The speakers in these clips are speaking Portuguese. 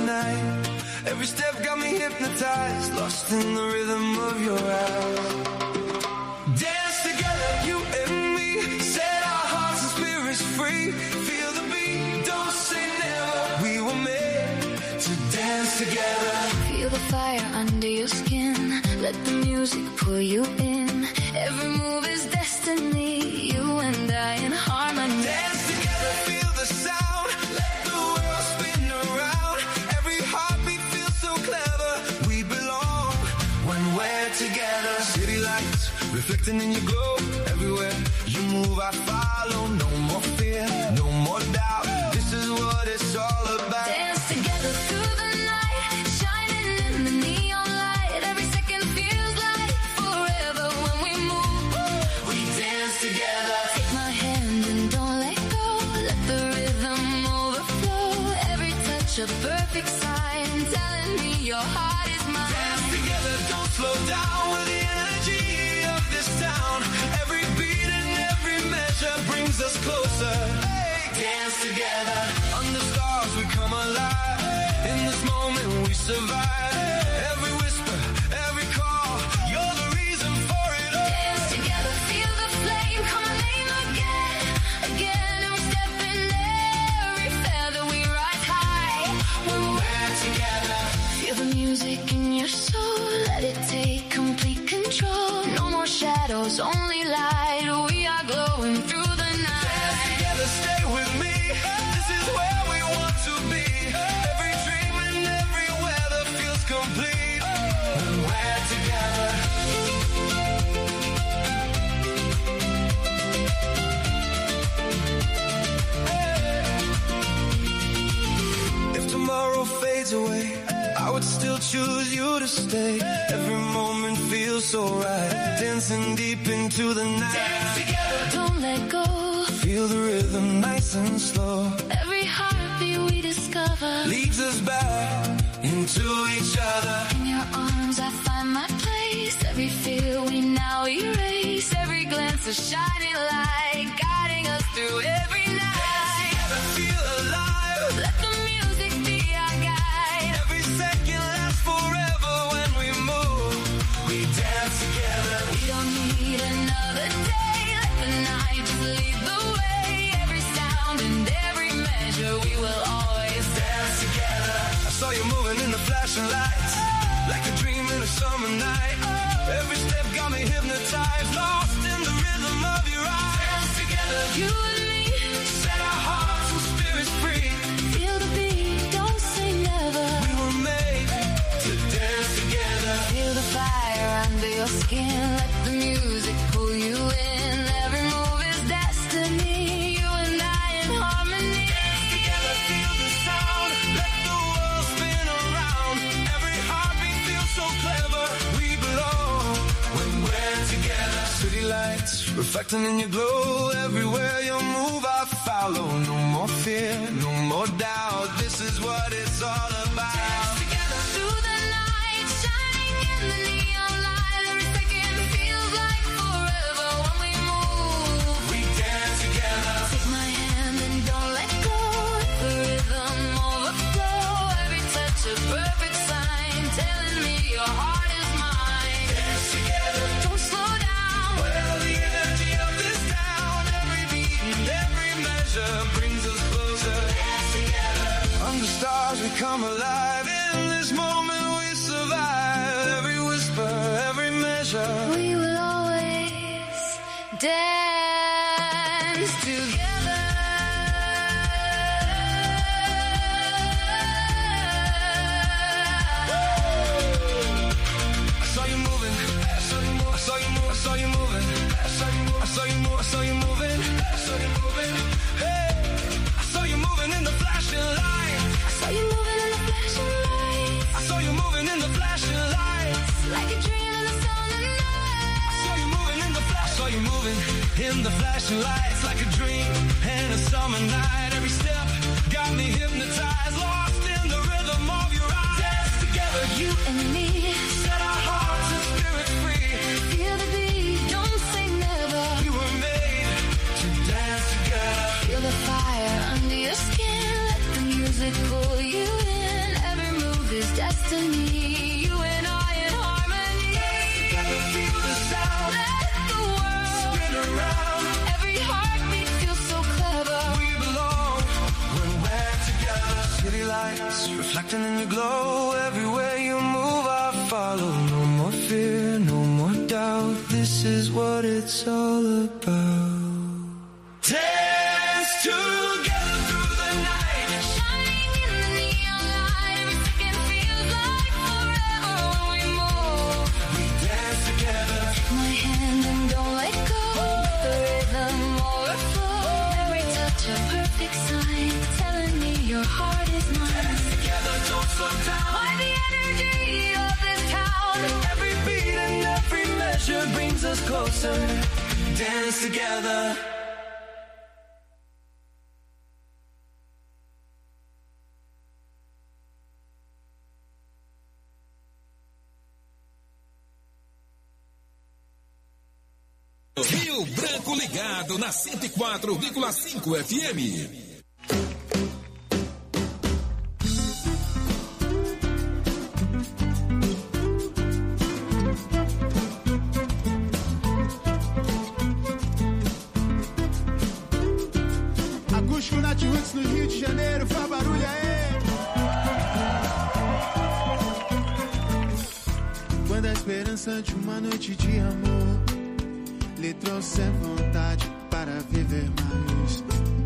night. Every step got me hypnotized, lost in the rhythm of your eyes. Dance together, you and me, set our hearts and spirits free. Feel the beat, don't say never. We were made to dance together. Feel the fire under your skin, let the music pull you in. Every move is destiny, you and I in harmony. Dance together, feel the sound, let the world spin around. Every heartbeat feels so clever, we belong when we're together. City lights, reflecting in your glow. Everywhere you move, I follow. No more fear, no more doubt. This is what it's all about. Dance together through the night, shining in the neon light. Every second feels like forever when we move. We dance together. Take my hand and don't let go. Let the rhythm overflow. Every touch a perfect sign, telling me your heart is mine. Dance together, don't slow down with the energy of this town. Every beat and every measure brings us closer. Hey, dance together. Under stars we come alive. In this moment we survive. Every whisper, every call, you're the reason for it all. Dance together, feel the flame, come on, name again, again. And we step in every feather, we rise high when we're together. Feel the music in your soul, let it take complete control. No more shadows, only light. We are glowing through the night. Dance together, stay with me. This is where we want to be. Every dream and every weather feels complete when we're together. If tomorrow fades away, I would still choose you to stay. Every moment feels so right, dancing deep into the night. Dance together, Don't let go. feel the rhythm nice and slow. Every heartbeat we discover. Leads us back into each other. In your arms I find my place. Every fear we now erase. Every glance a shining light, guiding us through every night. Together, feel alive. Let the music be our guide. Every second lasts forever when we move. We dance together. We don't need another day. Let the night just lead the way. Every sound and every measure, we will always Dance together. I saw you moving in the flashing lights, like a dream in a summer night. Every step got me hypnotized, lost in the rhythm of your eyes. Dance together, you and me. set our hearts and spirits free. Feel the beat, don't say never. We were made to dance together. Feel the fire under your skin. Let the music pull you in. Every move is destiny. You and I in harmony. Dance together, feel the sound, let the world spin around. Every heartbeat feels so clever. We belong when we're together. City lights reflecting in your glow. Everywhere you move, I follow. No more fear, no more doubt. This is what it's all about. Dance together. Through the night, shining in the neon light. Every second feels like forever when we move. We dance together. Take my hand and don't let go. The rhythm overflow. Every touch a perfect sign, telling me your heart is mine. Dance together. Don't slow down. Well, the energy of this town, every beat and every measure brings us closer. Dance together. Under stars we come alive. In this moment we survive. Every whisper, every measure. We will always dance together. I saw you moving. I saw you moving. I saw you moving. I saw you moving. I saw you moving. I saw you moving. I saw you moving. I saw you moving. Hey, I saw you moving in the flashing light. I saw you moving in the flashing lights, I saw you moving in the flashing lights. like a dream in the summer night. I saw you moving in the flash. Saw you moving in the flashing lights like a dream in a summer night. Every step got me hypnotized, lost in the rhythm of your eyes. Dance together, You and me, set our hearts and spirits free. feel the beat, don't say never. We were made to dance together. Feel the fire under your skin. Let the music pull you in. Every destiny, you and I in harmony. Together feel the sound. Let the world Spin around. every heartbeat feels so clever. We belong when we're together. City lights reflecting in your glow. Everywhere you move, I follow. No more fear, no more doubt. This is what it's all about. Dance together through the night. Shining in the neon light, every second feels like forever when we move. We dance together. Take my hand and don't let go. The rhythm overflow. Every touch a perfect sign, telling me your heart is mine. Together, don't slow down. By the energy of this town, Every beat and every measure brings us closer. Dance together. Rio Branco ligado na 104,5 FM. Acústico Nat Roots no Rio de Janeiro, faz barulho aí. Quando a esperança de uma noite de amor lhe trouxe vontade para viver mais,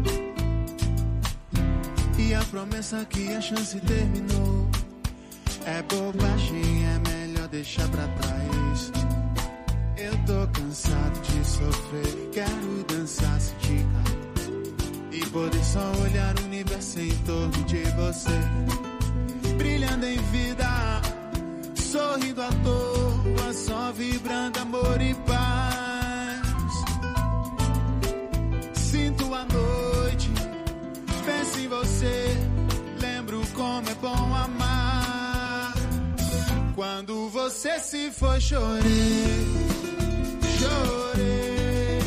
e a promessa que a chance terminou é bobagem, é melhor deixar pra trás. Eu tô cansado de sofrer, quero dançar, sentir calor e poder só olhar o universo em torno de você, brilhando em vida, sorrindo à toa, só vibrando amor e paz. Sinto a noite, penso em você, lembro como é bom amar. Quando você se foi, chorei, chorei.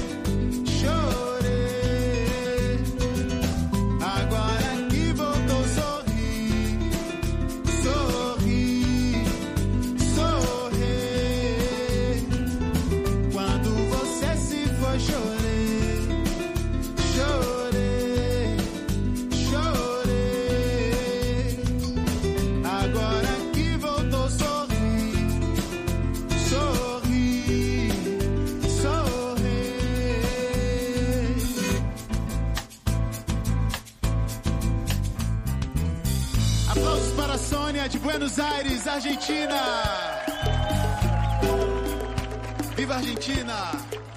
Agora que voltou, sorri, sorri, sorri. Quando você se foi, chorei, chorei, chorei. Agora que voltou, sorri, sorri, sorri. Aplausos para a Sônia de Buenos Aires, Argentina. Viva a Argentina!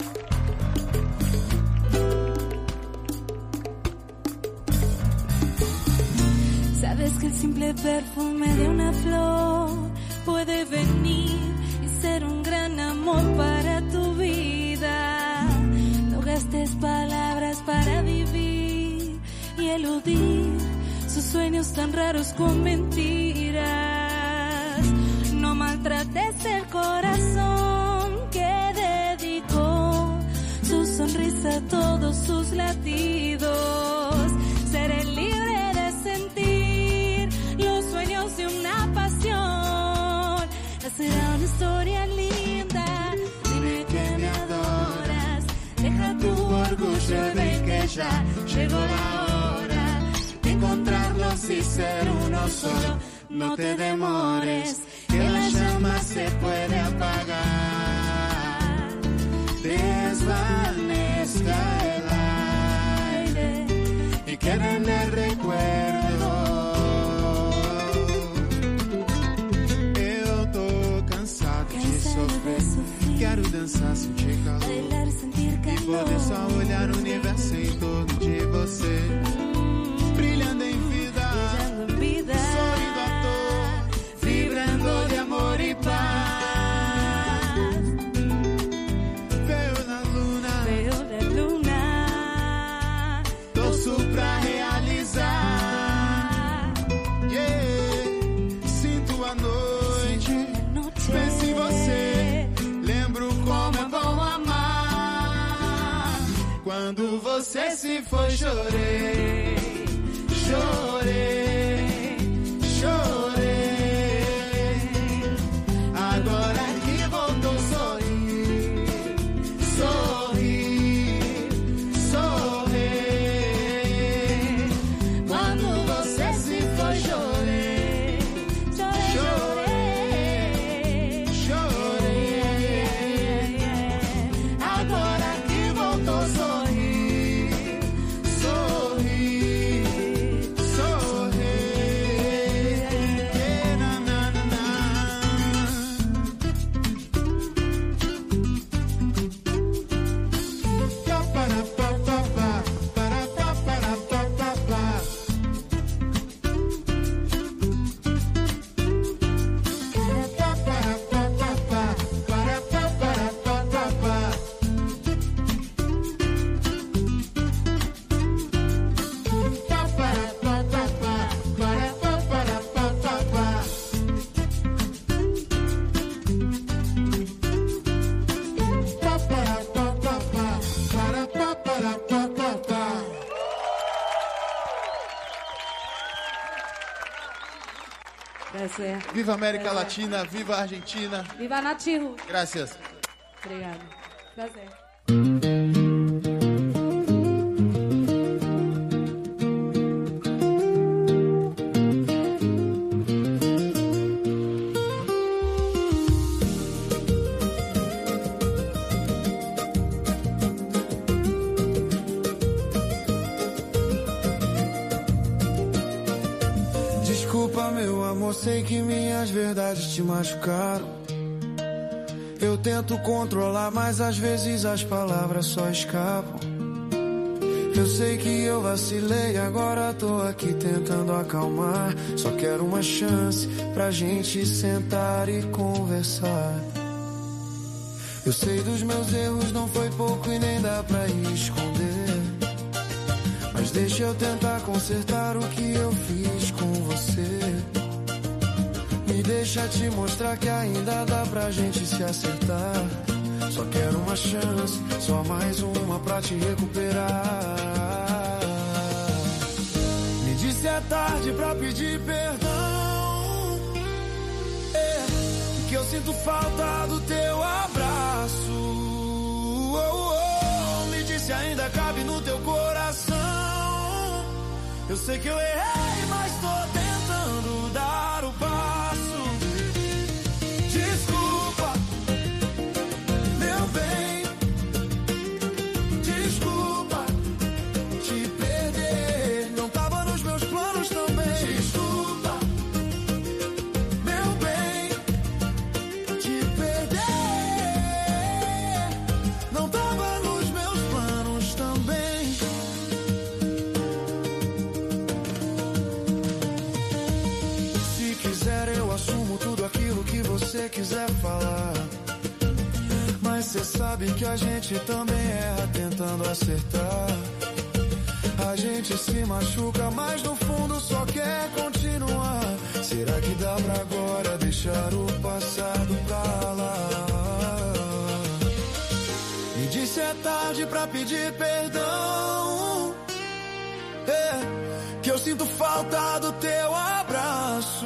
Sabes que el simple perfume de una flor puede venir y ser un gran amor para tu vida. No gastes palabras para vivir y eludir sus sueños tan raros con mentiras. No maltrates el corazón que dedicó su sonrisa a todos sus latidos. Seré libre de sentir los sueños de una pasión. Será una historia linda. Dime que me adoras. Deja tu orgullo, ven que ya llegó la hora de encontrarlos y ser uno solo. No te demores, que la llama se puede apagar. Desvanezca el aire y queda en el recuerdo. Eu tô cansado de sofrer, quero dançar, sentir calor Bailar, sentir e calor. poder só olhar o universo em torno de você, brilhando em vida, Brillando en vida. sorrindo à toa, vibrando de amor e paz. Veio na luna, Veo la luna. torço pra realizar. Yeah, sinto a noite, Noche. penso em você, lembro como é bom amar. Quando você se foi, chorei, chorei, chorei. Prazer. Viva América Latina, viva Argentina. Viva Natiru. Gracias. Obrigada. Prazer. Meu amor, sei que minhas verdades te machucaram. Eu tento controlar, mas às vezes as palavras só escapam. Eu sei que eu vacilei, agora tô aqui tentando acalmar. Só quero uma chance pra gente sentar e conversar. Eu sei dos meus erros, não foi pouco e nem dá pra esconder. Mas deixa eu tentar consertar o que eu fiz com você. Me deixa te mostrar que ainda dá pra gente se acertar. Só quero uma chance, só mais uma pra te recuperar. Me disse é tarde pra pedir perdão. Que eu sinto falta do teu abraço. Me disse ainda cabe no teu coração. Eu sei que eu errei, mas tô tentando dar o passo. Desculpa, meu bem. Desculpa te perder. Não tava nos meus planos também. Desculpa, meu bem. Te perder. Não tava nos meus planos também. Eu assumo tudo aquilo que você quiser falar. Mas cê sabe que a gente também erra tentando acertar. A gente se machuca, mas no fundo só quer continuar. Será que dá pra agora deixar o passado pra lá? Me disse é tarde pra pedir perdão. Que eu sinto falta do teu abraço.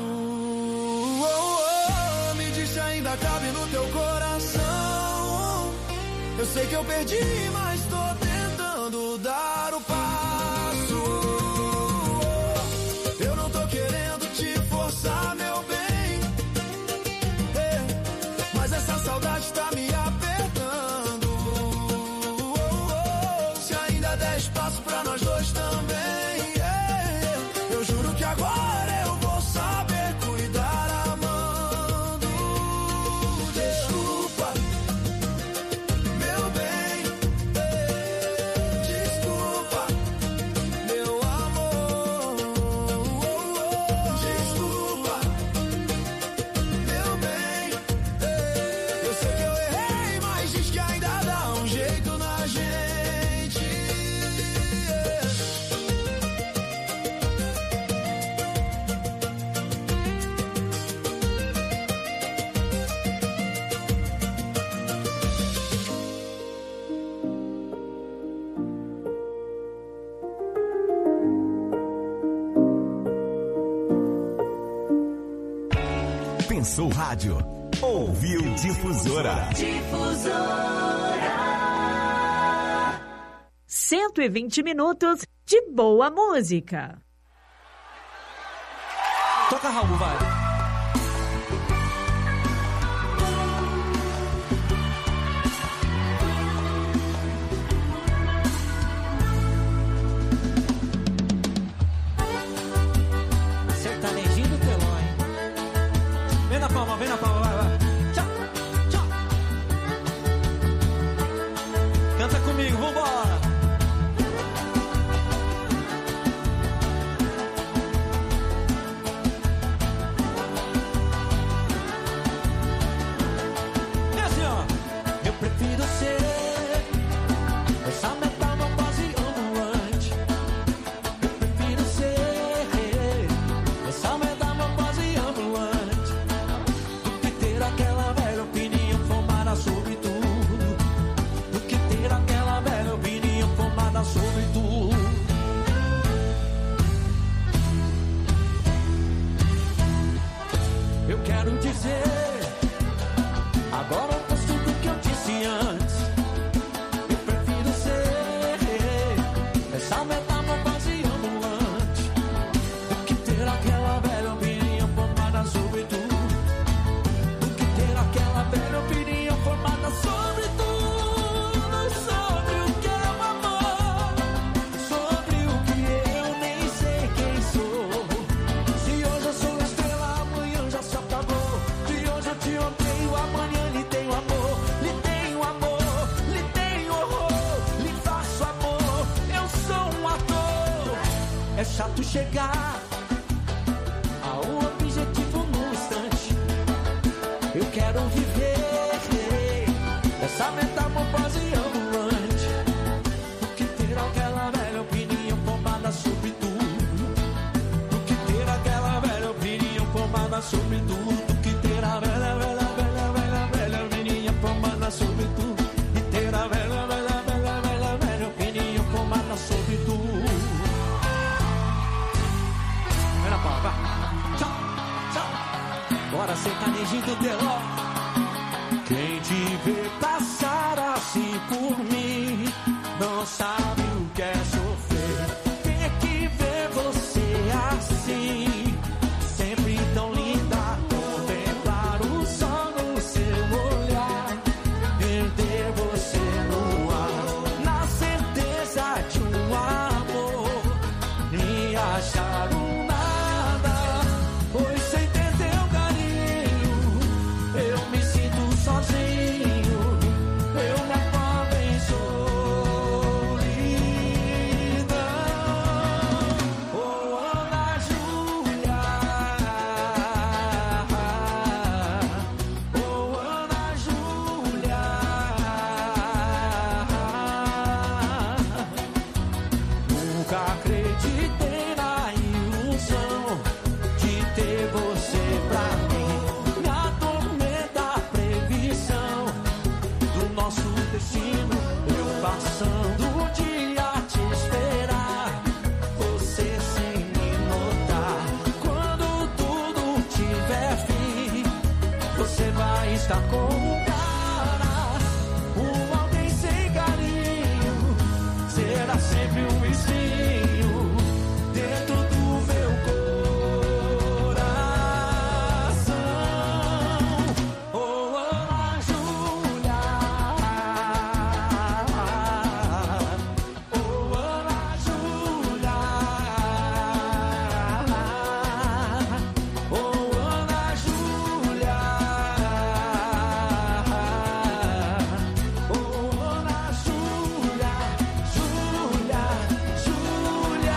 Me disse ainda cabe no teu coração. Eu sei que eu perdi, mas tô tentando dar o passo. Eu não tô querendo te forçar, meu bem. Mas essa saudade tá me apertando. Se ainda der espaço pra nós dois também. Eu juro que agora eu vou saber cuidar amando. Desculpa, meu bem. Desculpa, meu amor. Desculpa, meu bem. Eu sei que eu errei, mas diz que ainda dá um jeito na gente. Pensou rádio, ouviu Difusora. 120 minutos de boa música. Toca, Raul, vai. Sertanejinho do telão, hein? Vem na palma, vai, vai. Tchau, tchau. Canta comigo, vambora. É chato chegar a um objetivo num instante. Eu quero viver essa metamorfose ambulante. Do que ter aquela velha opinião formada sobre tudo. Do que ter aquela velha opinião formada sobre tudo. Do que ter a velha opinião formada sobre tudo. E ter a velha opinião formada sobre tudo. Vai na pau, vai. Tchau, tchau. Bora sertanejinho do Deló. Quem te vê passar assim por mim não sabe o que é sofrer. Ter que ver você assim, sempre tão linda. Contemplar o sol no seu olhar, perder você no ar, na certeza de um amor, e achar um nada. Pois sem ter teu carinho eu me sinto sozinho. Eu me afogo em solidão. Oh, Ana Júlia. Oh, Ana Júlia. Nunca acreditei na ilusão de ter você pra mim. Me atormenta a previsão do nosso destino. Eu passando o dia a te esperar, você sem me notar. Quando tudo tiver fim, você vai estar com um cara, alguém sem carinho. Será sempre um espinho dentro do meu coração. Oh, Ana Júlia. Oh, Ana Júlia. Oh, Ana Júlia. Oh, Ana Júlia. Júlia, Júlia.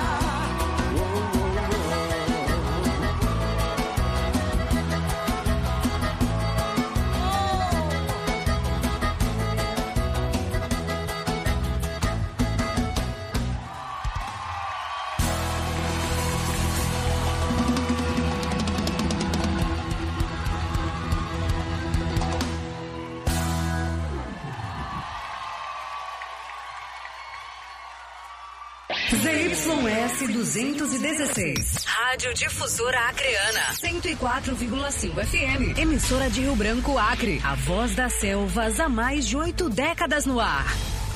ZYS 216. Rádio Difusora Acreana. 104,5 FM. Emissora de Rio Branco, Acre. A voz das selvas há mais de 8 décadas no ar.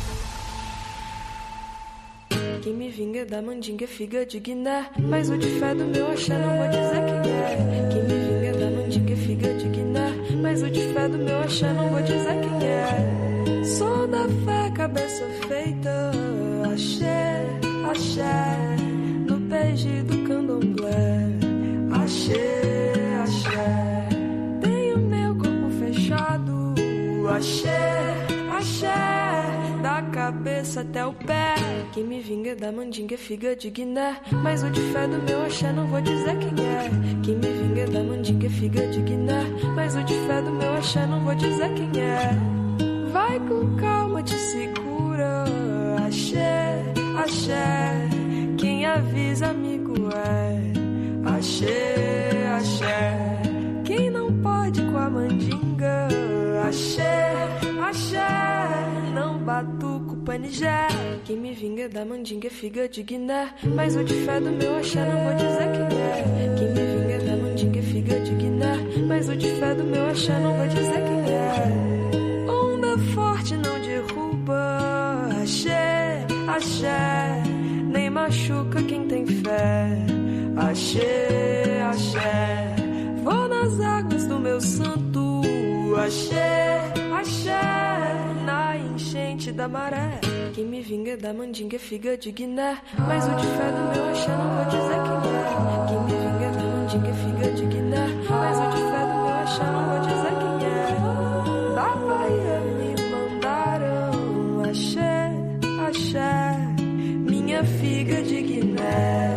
Quem me vinga da mandinga é figa de Guiné, mas o de fé do meu axé não vou dizer quem é. Quem me vinga da mandinga é figa de Guiné, mas o de fé do meu axé não vou dizer quem é. Sou da fé, cabeça feita, axé, axé, no beijo do candomblé, axé, axé. Tenho meu corpo fechado, axé, axé, da cabeça até o pé. Quem me vinga da mandinga é figa de Guiné, mas o de fé do meu axé não vou dizer quem é. Quem me vinga da mandinga é figa de Guiné, mas o de fé do meu axé não vou dizer quem é. Vai com calma, te segura, axé, axé, quem avisa amigo é, axé, axé, quem não pode com a mandinga, axé, axé, não batuco panijé. Quem me vinga da mandinga é figa de Guiné, mas o de fé do meu axé não vou dizer quem é. Quem me vinga da mandinga é figa de Guiné, mas o de fé do meu axé não vou dizer quem é. Onda forte não derruba, axé, axé, nem machuca quem tem fé, axé, axé. Vou nas águas do meu santo, axé, axé, na enchente da maré. Quem me vinga da mandinga é figa de Guiné, mas o de fé do meu axé não vou dizer quem é. Quem me vinga da mandinga é figa de Guiné, mas o de fé do meu axé não vou dizer quem é. Da Bahia me mandaram, axé, axé, minha figa de Guiné.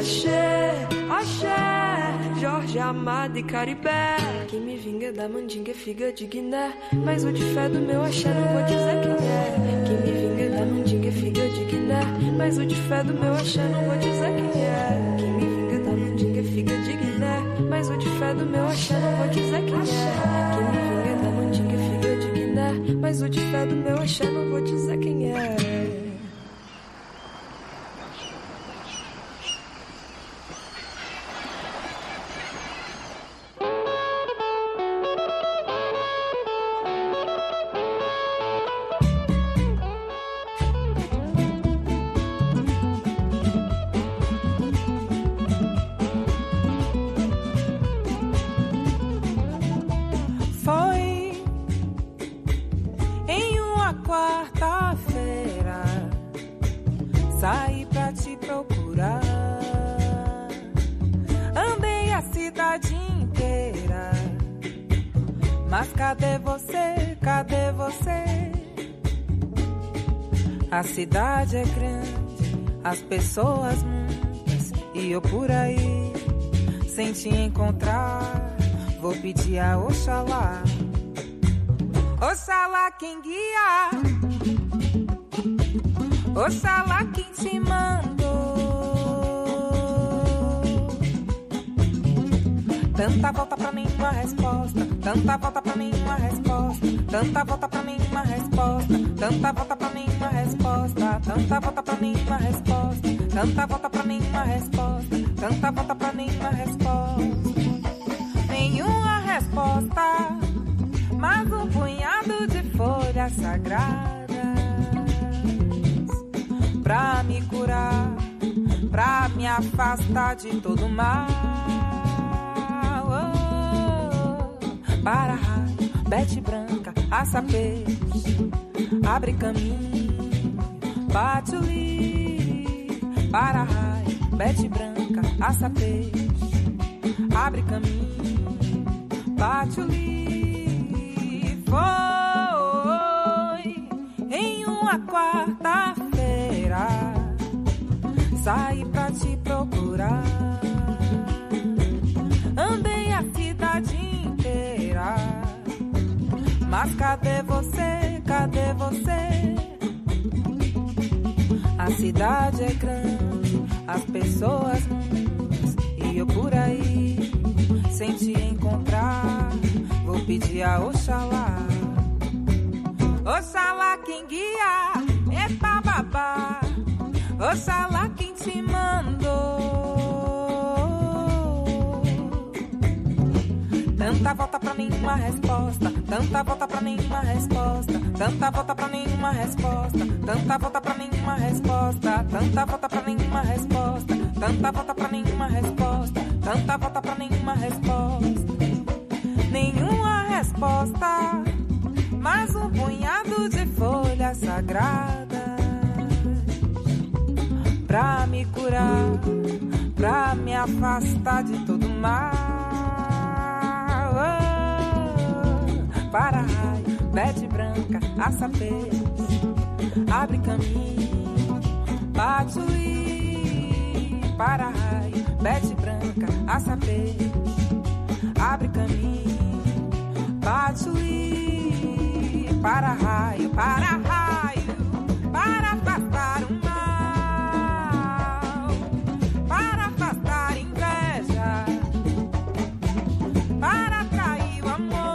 axé, axé, Jorge Amado e Caribé. Quem me vinga é da mandinga é figa de Guiné, mas o de fé do meu axé não vou dizer quem é. Quem me vinga é da mandinga é figa de Guiné, mas o de fé do meu axé não vou dizer quem é. Quem me vinga é da mandinga é figa de Guiné, mas o de fé do meu axé não vou dizer quem é. Quem me vinga é da mandinga é figa de Guiné, mas o de fé do meu axé não vou dizer quem é. Saí pra te procurar, andei a cidade inteira, mas cadê você, cadê você? A cidade é grande, as pessoas muitas, e eu por aí, sem te encontrar, vou pedir a Oxalá, Oxalá quem guia, Oxalá quem te mandou. Tanta volta pra mim uma resposta, tanta volta pra mim uma resposta, tanta volta pra mim uma resposta, tanta volta pra mim uma resposta, tanta volta pra mim uma resposta, tanta volta pra mim uma resposta, tanta volta pra mim uma resposta. Nenhuma resposta, mas um punhado de folhas sagradas pra me curar, pra me afastar de todo mal. Oh, para raio, bete branca, assa peixe, abre caminho, bate o lírio. Para raio, bete branca, assa peixe, abre caminho, bate o lírio. Foi em uma quarta-feira, saí pra te procurar, andei a cidade inteira, mas cadê você, cadê você? A cidade é grande, as pessoas muitas, e eu por aí, sem te encontrar, vou pedir a Oxalá, Oxalá quem guia, epa babá, Oxalá quem te mandou. Tanta volta pra mim uma resposta, tanta volta pra mim uma resposta, tanta volta pra mim uma resposta, tanta volta pra mim uma resposta, tanta volta pra mim uma resposta, tanta volta pra mim uma resposta, tanta volta pra mim uma resposta. Nenhuma resposta, mas um punhado de folhas sagradas pra me curar, pra me afastar de todo mal. Oh, para raio, bete branca, assa peixe, abre caminho, bate o lírio. Para raio, bete branca, assa peixe, abre caminho, bate o lírio. Para raio, para afastar o mal, para afastar inveja, para atrair o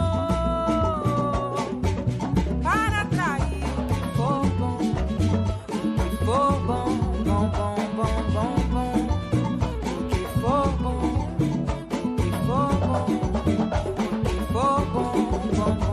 amor, para atrair o que for bom, o que for bom, bom, bom, bom, bom, bom, o que for bom, o que for bom, o que for bom, bom, bom.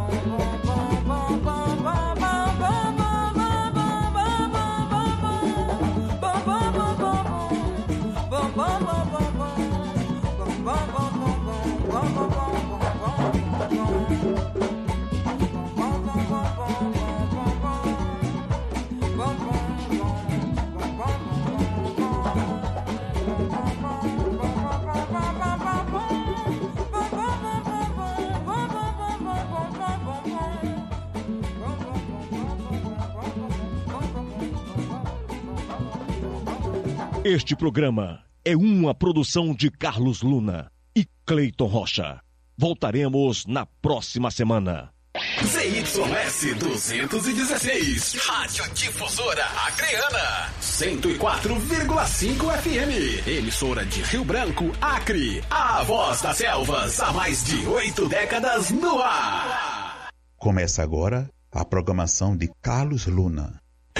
Este programa é uma produção de Carlos Luna e Cleiton Rocha. Voltaremos na próxima semana. ZYS 216, Rádio Difusora Acreana, 104,5 FM, emissora de Rio Branco, Acre, a voz das selvas, há mais de 8 décadas no ar. Começa agora a programação de Carlos Luna.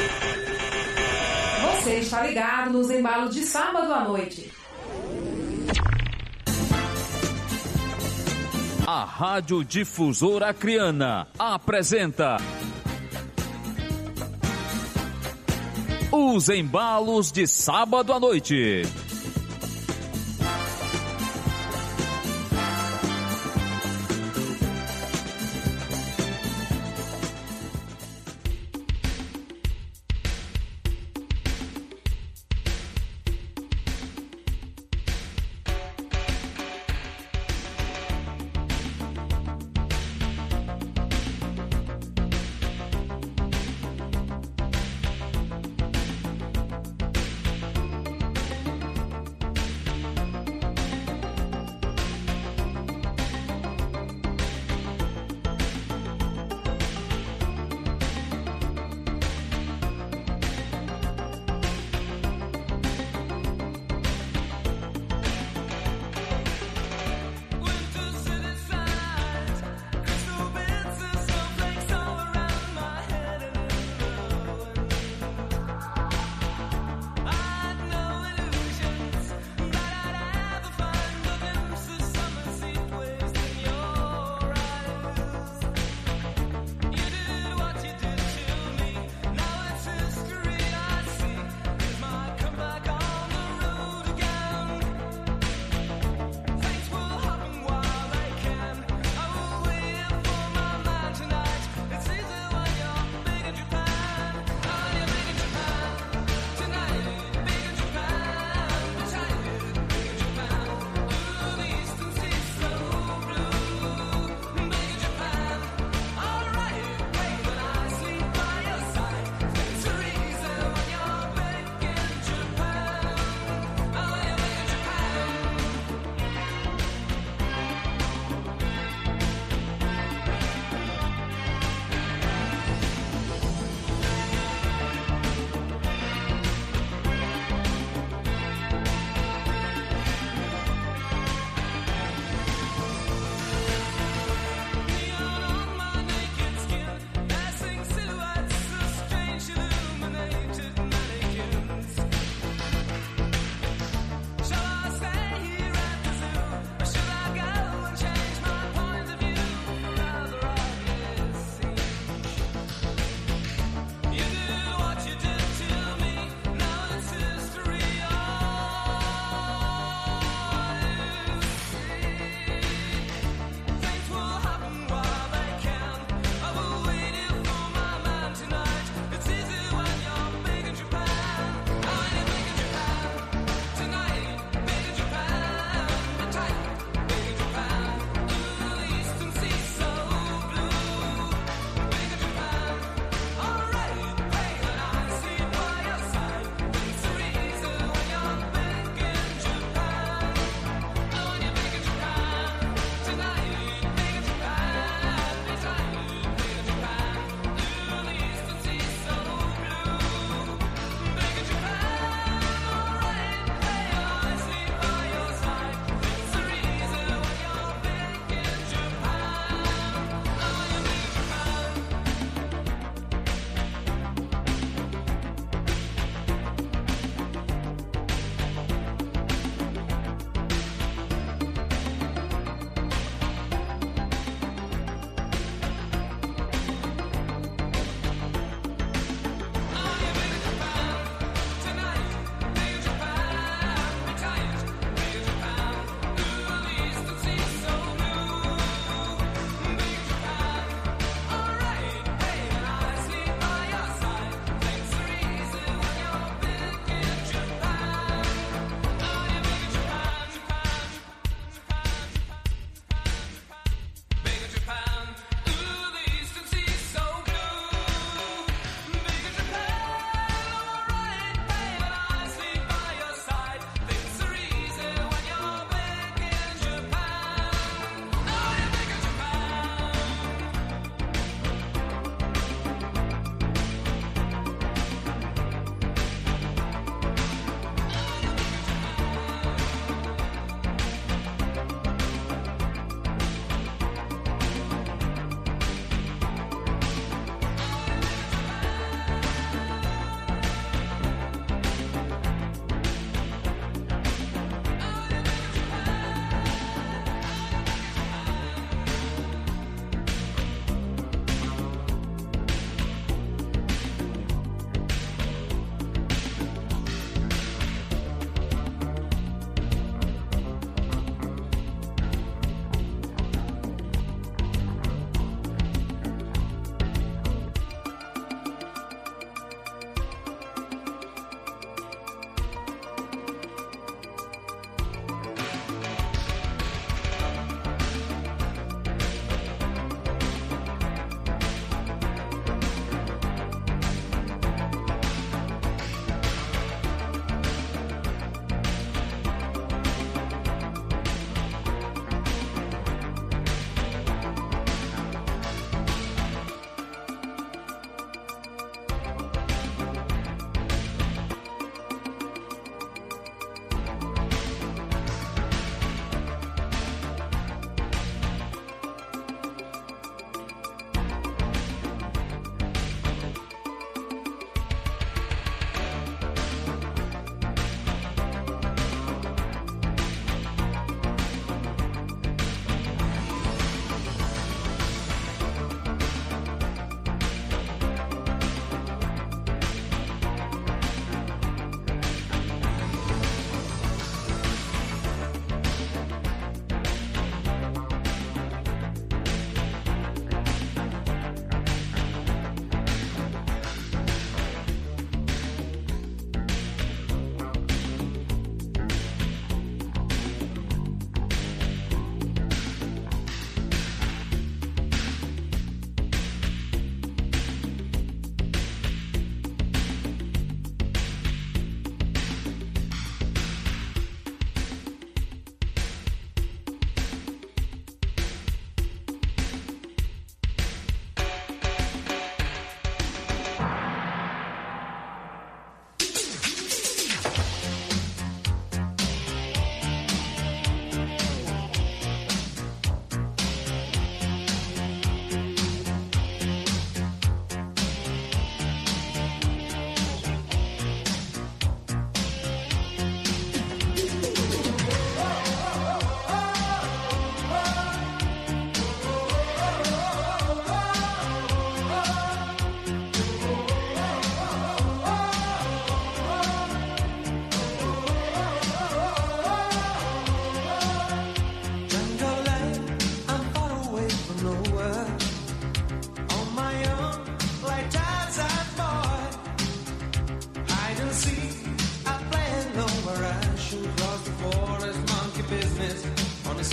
Você está ligado nos embalos de sábado à noite. A Rádio Difusora Acreana apresenta os embalos de sábado à noite.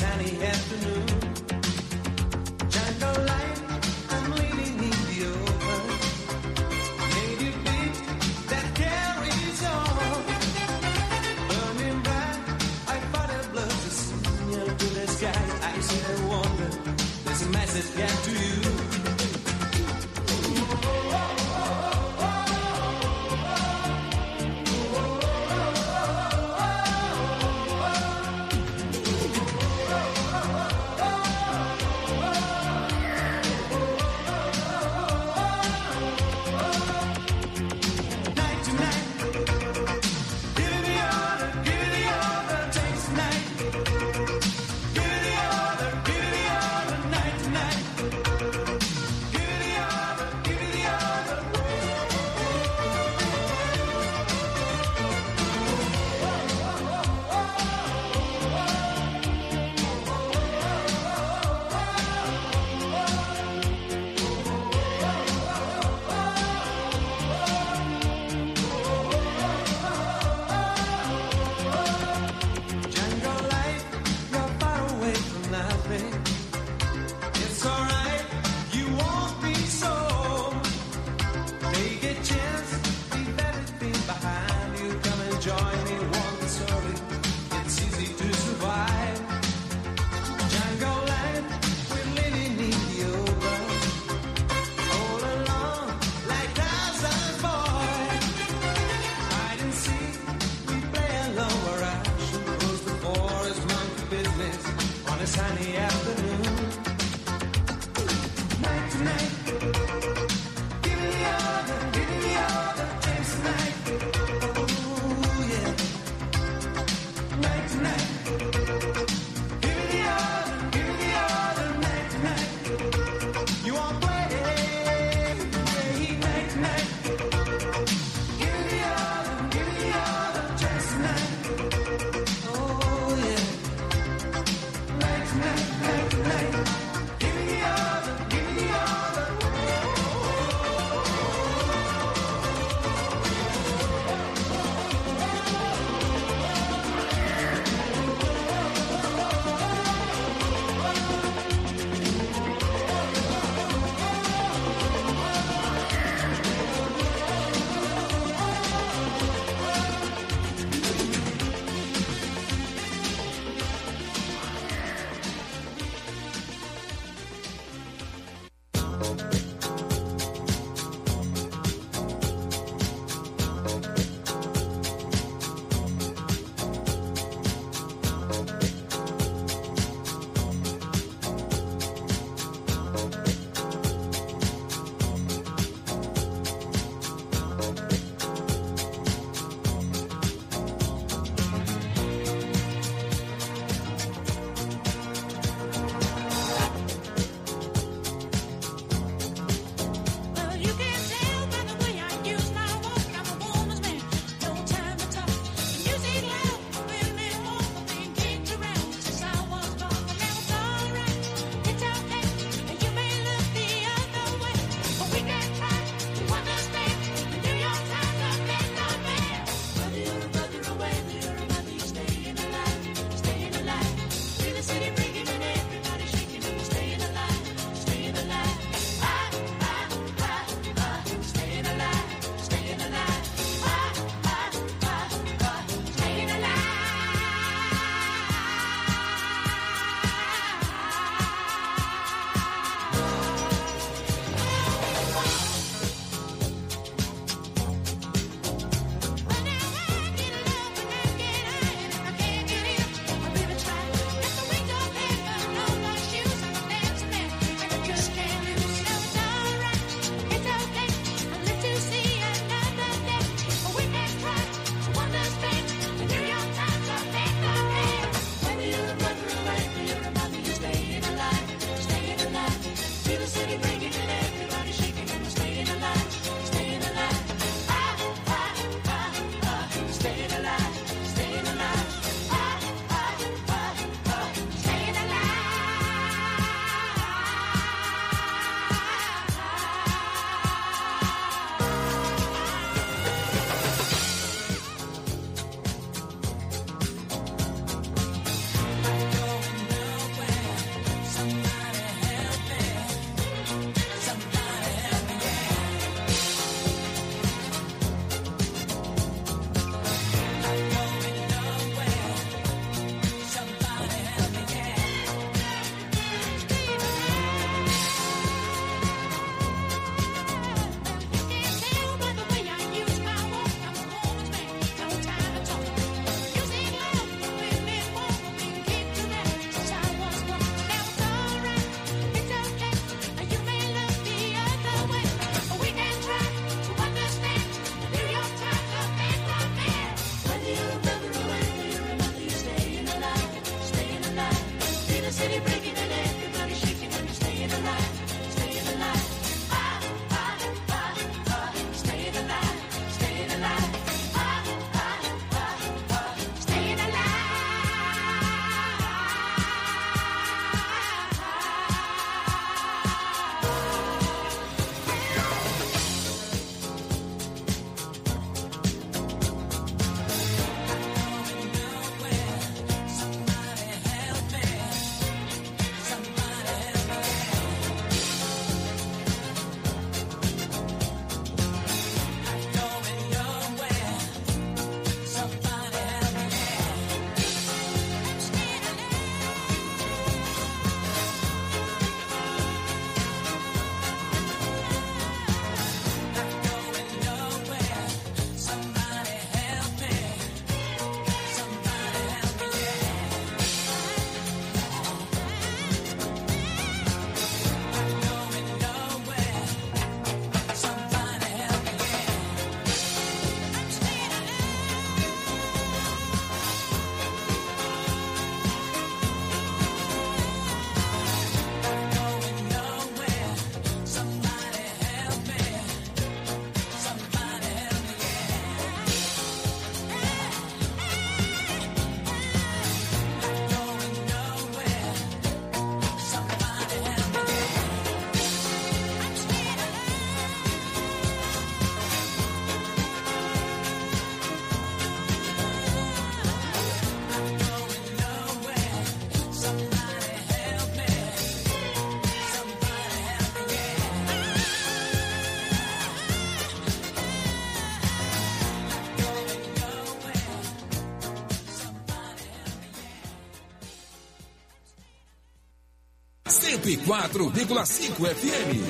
sunny afternoon. Shine a light, I'm leaning in the open. Native beat that carries on. Burning bright, I fought a blood to signal to the sky. I see the wonder, there's a message get to you. 104,5 FM.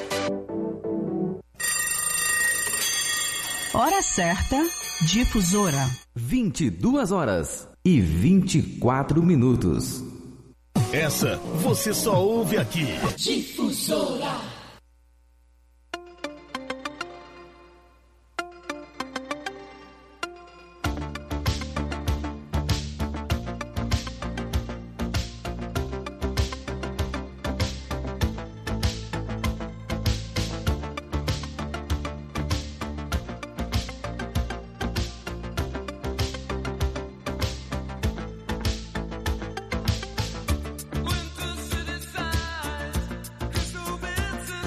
Hora certa, Difusora. 22 horas e 24 minutos. Essa você só ouve aqui. Difusora. Winter city sighs, crystal beds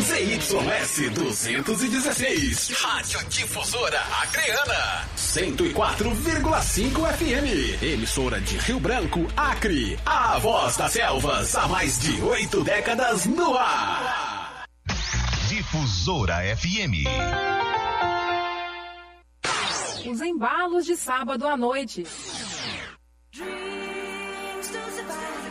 ZYS 216, Rádio Difusora Acreana, 104,5 FM, emissora de Rio Branco, Acre, a voz das selvas, há mais de 8 décadas no ar. Difusora FM. Os embalos de sábado à noite. Dreams to survive.